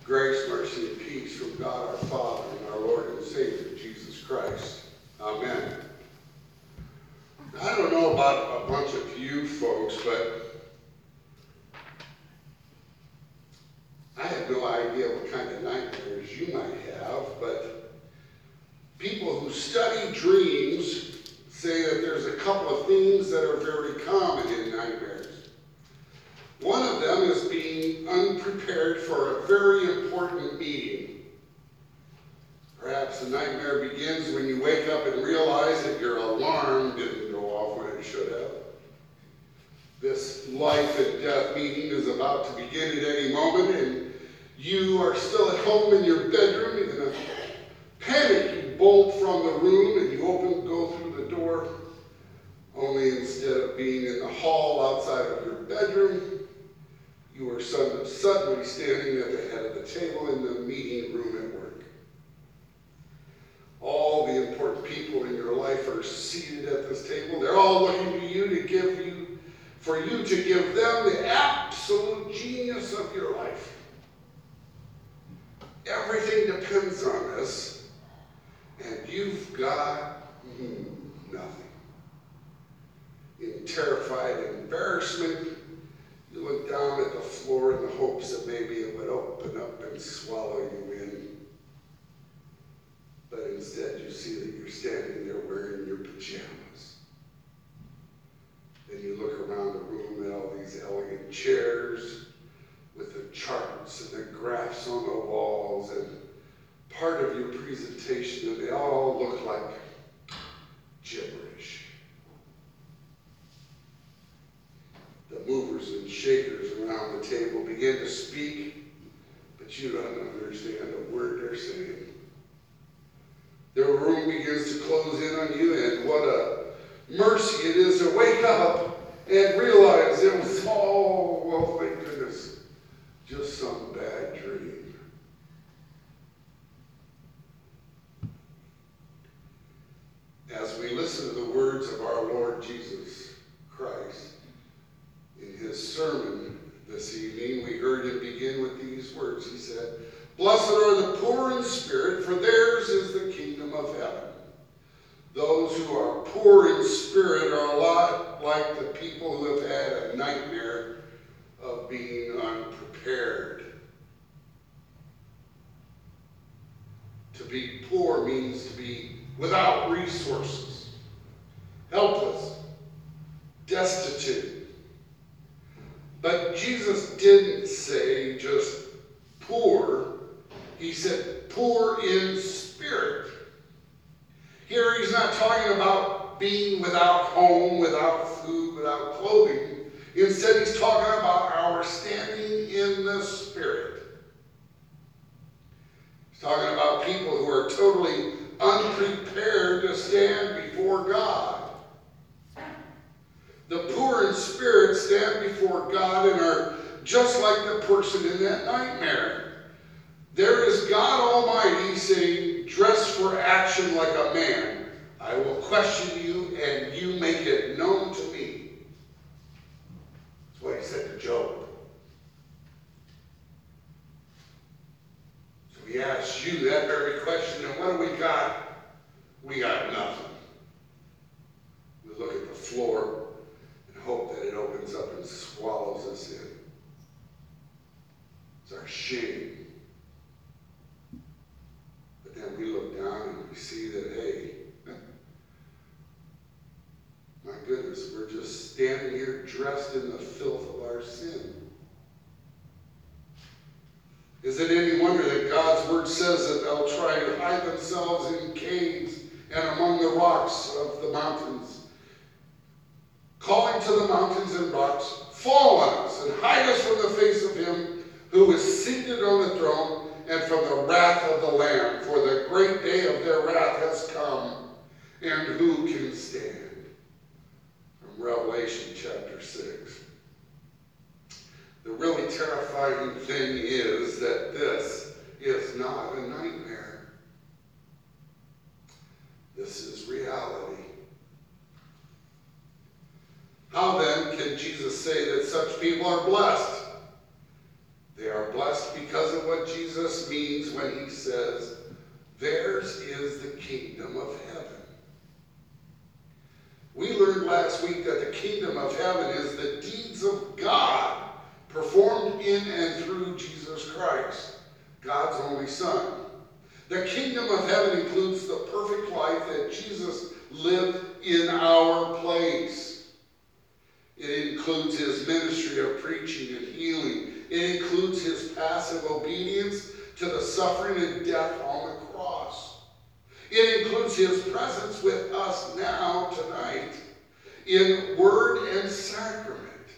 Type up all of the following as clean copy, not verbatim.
Grace, mercy, and peace from God our Father and our Lord and Savior, Jesus Christ. Amen. I don't know about a bunch of you folks, but I have no idea what kind of nightmares you might have, but people who study dreams say that there's a couple of things that are very common in nightmares. One of them is being unprepared for a very important meeting. Perhaps the nightmare begins when you wake up and realize that your alarm didn't go off when it should have. This life and death meeting is about to begin at any moment, and you are still at home in your bedroom. In a panic, you bolt from the room and you go through the door, only instead of being in the hall outside of your bedroom, you are suddenly standing at the head of the table in the meeting room at work. All the important people in your life are seated at this table. They're all looking to you for you to give them the absolute genius of your life. Everything depends on this, and you've got nothing. In terrified embarrassment, you look down at the floor in the hopes that maybe it would open up and swallow you in. But instead you see that you're standing there wearing your pajamas. Then you look around the room at all these elegant chairs with the charts and the graphs on the walls and part of your presentation, and they all look like gibberish. The movers and shakers around the table begin to speak, but you don't understand a word they're saying. The room begins to close in on you, and what a mercy it is to wake up and realize it was all, well, thank goodness, just some bad dream. As we listen to the words of our Lord Jesus Christ, in his sermon this evening, we heard him begin with these words. He said, "Blessed are the poor in spirit, for theirs is the kingdom of heaven." Those who are poor in spirit are a lot like the people who have had a nightmare of being unprepared. To be poor means to be without resources, helpless, destitute. But Jesus didn't say just poor. He said poor in spirit. Here he's not talking about being without home, without food, without clothing. Instead, he's talking about our standing in the Spirit. He's talking about people who are totally unprepared to stand before God. The poor in spirit stand before God and are just like the person in that nightmare. There is God Almighty saying, "Dress for action like a man. I will question you and you make it known to me." That's what he said to Job. So he asks you that very question, and what do we got? We got nothing. We look at the floor and hope that it opens up and swallows us in. It's our shame. But then we look down and we see that, hey, my goodness, we're just standing here dressed in the filth of our sin. Is it any wonder that God's word says that they'll try to hide themselves in caves and among the rocks of the mountains, calling to the mountains and rocks, "Fall on us and hide us from the face of him who is seated on the throne and from the wrath of the Lamb, for the great day of their wrath has come, and who can stand?" From Revelation chapter 6. The really terrifying thing is that this is not a nightmare. This is reality. How then can Jesus say that such people are blessed? They are blessed because of what Jesus means when he says, theirs is the kingdom of heaven. We learned last week that the kingdom of heaven is the deeds of God performed in and through Jesus Christ, God's only Son. The kingdom of heaven includes the perfect life that Jesus lived in our place. It includes his ministry of preaching and healing. It includes his passive obedience to the suffering and death on the cross. It includes his presence with us now, tonight, in word and sacrament.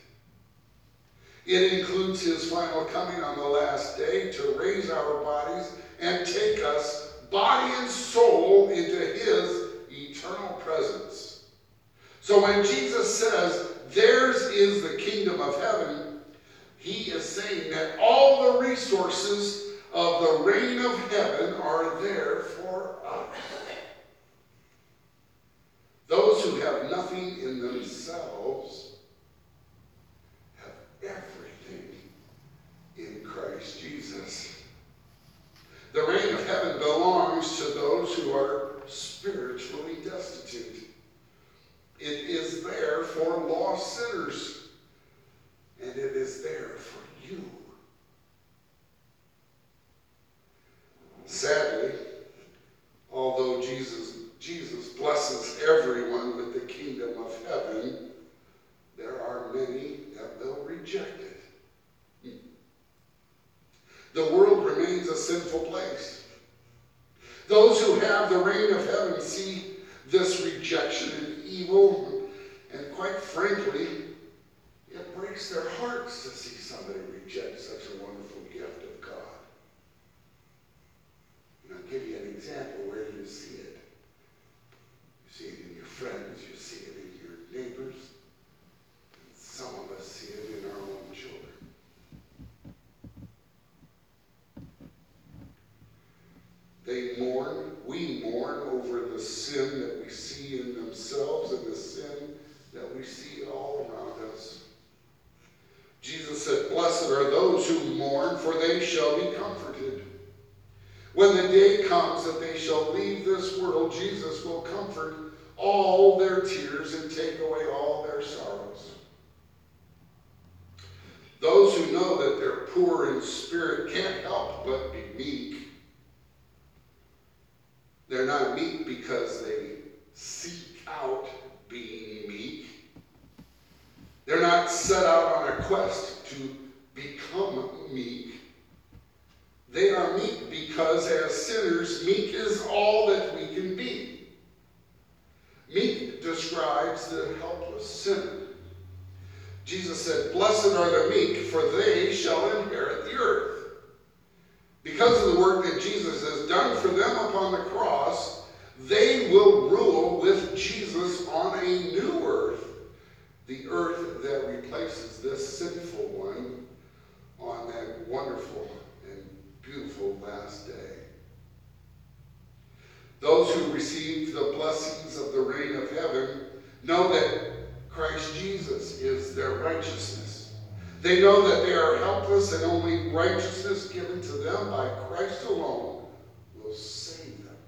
It includes his final coming on the last day to raise our bodies and take us, body and soul, into his eternal presence. So when Jesus says, theirs is the kingdom of heaven, he is saying that all the resources of the reign of heaven are there for us. Those who have nothing in themselves have everything in Christ Jesus. The reign of heaven belongs to those who are spiritually destitute. It is there for lost sinners, and it is there for you. Sadly, although Jesus blesses everyone with the kingdom of heaven, there are many that will reject it. The world remains a sinful place. Those who have the reign of heaven see this rejection and evil, and quite frankly, it breaks their hearts to see somebody reject such a wonderful gift of God. And I'll give you an example where you see it. You see it in your friends, you see it in your neighbors, and some of us see it in our own children. We mourn over the sin that we see in themselves and the sin that we see all around us. Jesus said, blessed are those who mourn, for they shall be comforted. When the day comes that they shall leave this world, Jesus will comfort all their tears and take away all their sorrows. Those who know that they're poor in spirit can't help but be meek. They're not meek because they seek out being meek. They're not set out on a quest to become meek. They are meek because as sinners, meek is all that we can be. Meek describes the helpless sinner. Jesus said, blessed are the meek, for they shall inherit the earth. Because of the work that Jesus has done for them upon the cross, they will rule with Jesus on a new earth, the earth that replaces this sinful one on that wonderful and beautiful last day. Those who receive the blessings of the reign of heaven know that Christ Jesus is their righteousness. They know that they are helpless and only righteousness given to them by Christ alone will save them.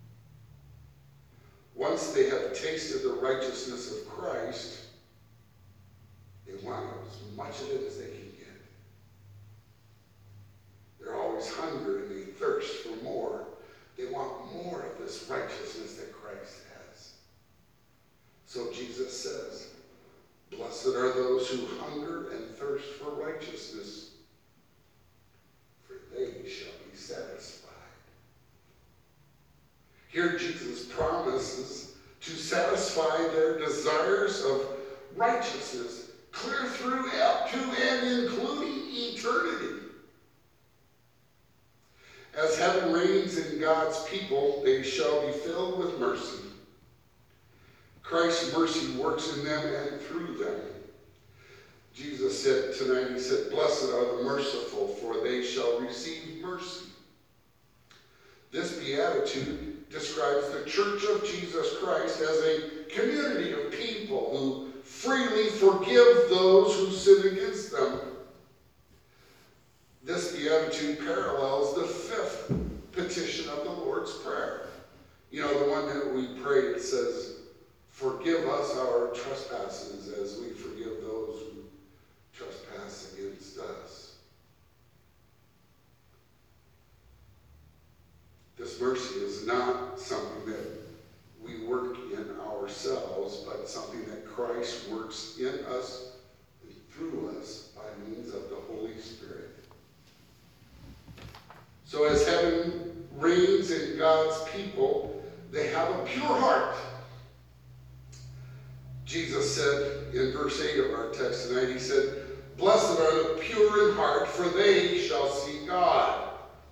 Once they have tasted the righteousness of Christ, they want as much of it as they can get. They're always hungry and they thirst for more. They want more of this righteousness that Christ has. So Jesus says, blessed are those who hunger and thirst for righteousness, for they shall be satisfied. Here Jesus promises to satisfy their desires of righteousness clear through up to and including eternity. As heaven reigns in God's people, they shall be filled with mercy. Christ's mercy works in them and through them. Jesus said tonight, he said, blessed are the merciful, for they shall receive mercy. This beatitude describes the Church of Jesus Christ as a community of people who freely forgive those who sin against them. beatitude parallels the fifth petition of the Lord's Prayer. You know, the one that we pray, it says, forgive us our trespasses as we forgive those who trespass against us. This mercy is not something that we work in ourselves, but something that Christ works in us and through us by means of the Holy Spirit. So as heaven reigns in God's people, they have a pure heart. Jesus said in verse 8 of our text tonight, he said, blessed are the pure in heart, for they shall see God.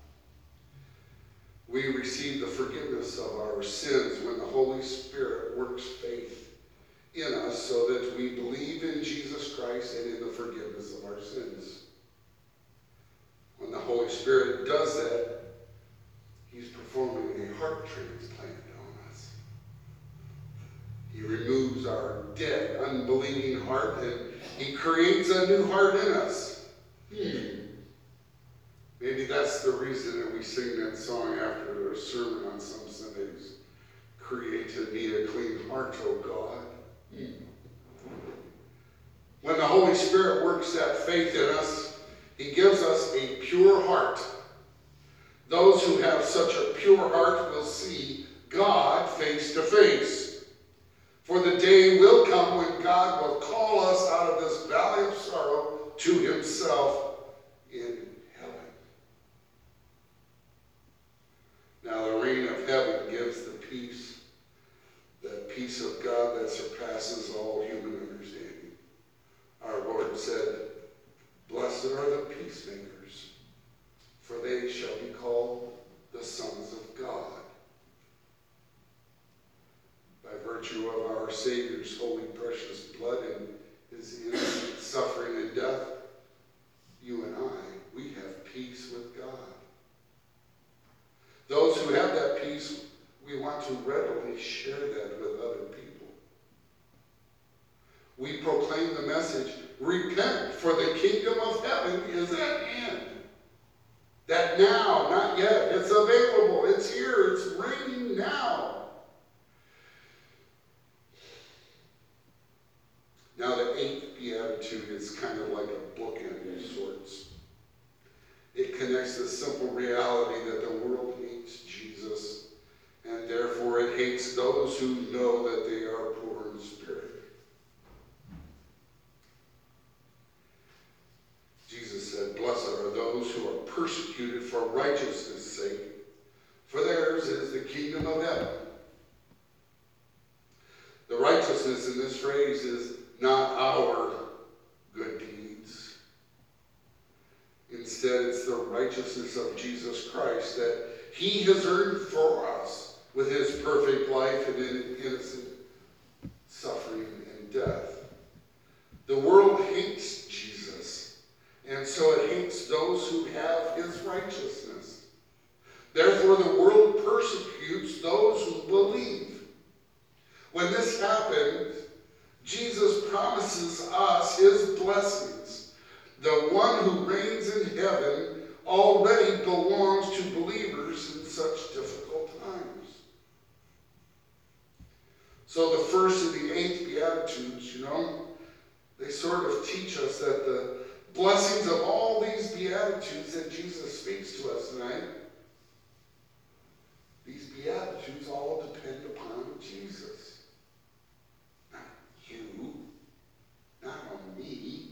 We receive the forgiveness of our sins when the Holy Spirit works faith in us so that we believe in Jesus Christ and in the forgiveness of our sins. When the Holy Spirit does that, he's performing a heart transplant on us. He removes our dead, unbelieving heart, and he creates a new heart in us. Maybe that's the reason that we sing that song after a sermon on some Sundays. Create in me a clean heart, O God. When the Holy Spirit works that faith in us, he gives us a pure heart. Those who have such a pure heart will see God face to face. For the day will come when God will call us out of this valley of sorrow to himself in heaven. Now the reign of heaven gives the peace of God that surpasses all human understanding. Our Lord said, blessed are the peacemakers, for they shall be called the sons of God. By virtue of our Savior's holy precious blood and his innocent suffering and death, you and I, we have peace with God. Those who have that peace, we want to readily share that with other people. We proclaim the message, repent, for the kingdom of heaven is at hand. That now, not yet, it's available, it's here, it's reigning now. Now the eighth beatitude is kind of like a bookend of sorts. It connects the simple reality that the world hates Jesus, and therefore it hates those who know that they are poor in spirit. Jesus said, blessed are those who are persecuted for righteousness' sake, for theirs is the kingdom of heaven. The righteousness in this phrase is not our good deeds. Instead, it's the righteousness of Jesus Christ that he has earned for us with his perfect life and innocent suffering and death. The world hates Jesus, and so it hates those who have his righteousness. Therefore, the world persecutes those who believe. When this happens, Jesus promises us his blessings. The one who reigns in heaven already belongs to believers in such difficult times. So the first of the 8 Beatitudes, they sort of teach us that the blessings of all these Beatitudes that Jesus speaks to us tonight, these Beatitudes all depend upon Jesus. Not you, not on me.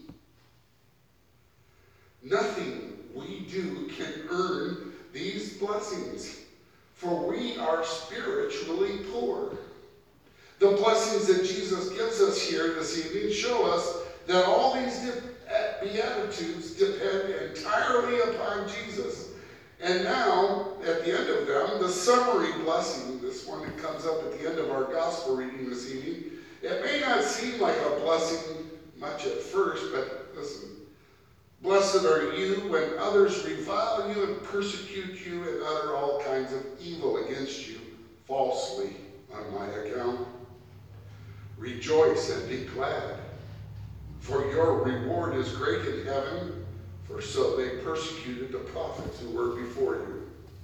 Nothing we do can earn these blessings, for we are spiritually poor. The blessings that Jesus gives us here this evening show us that all these Beatitudes depend entirely upon Jesus. And now, at the end of them, the summary blessing, this one that comes up at the end of our gospel reading this evening, it may not seem like a blessing much at first, but listen. Blessed are you when others revile you and persecute you and utter all kinds of evil against you falsely on my account. Rejoice and be glad, for your reward is great in heaven, For so they persecuted the prophets who were before you.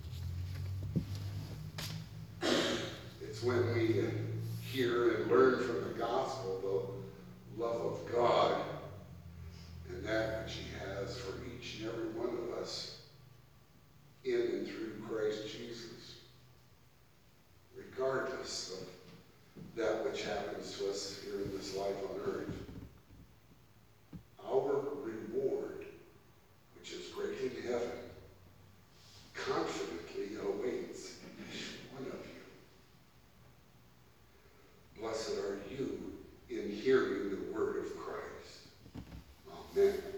It's when we hear and learn from the gospel the love of God and that which he has for each and every one of us in and through Christ Jesus, regardless of that which happens to us here in this life on earth. Our reward, which is great in heaven, confidently awaits each one of you. Blessed are you in hearing the word of Christ. Amen.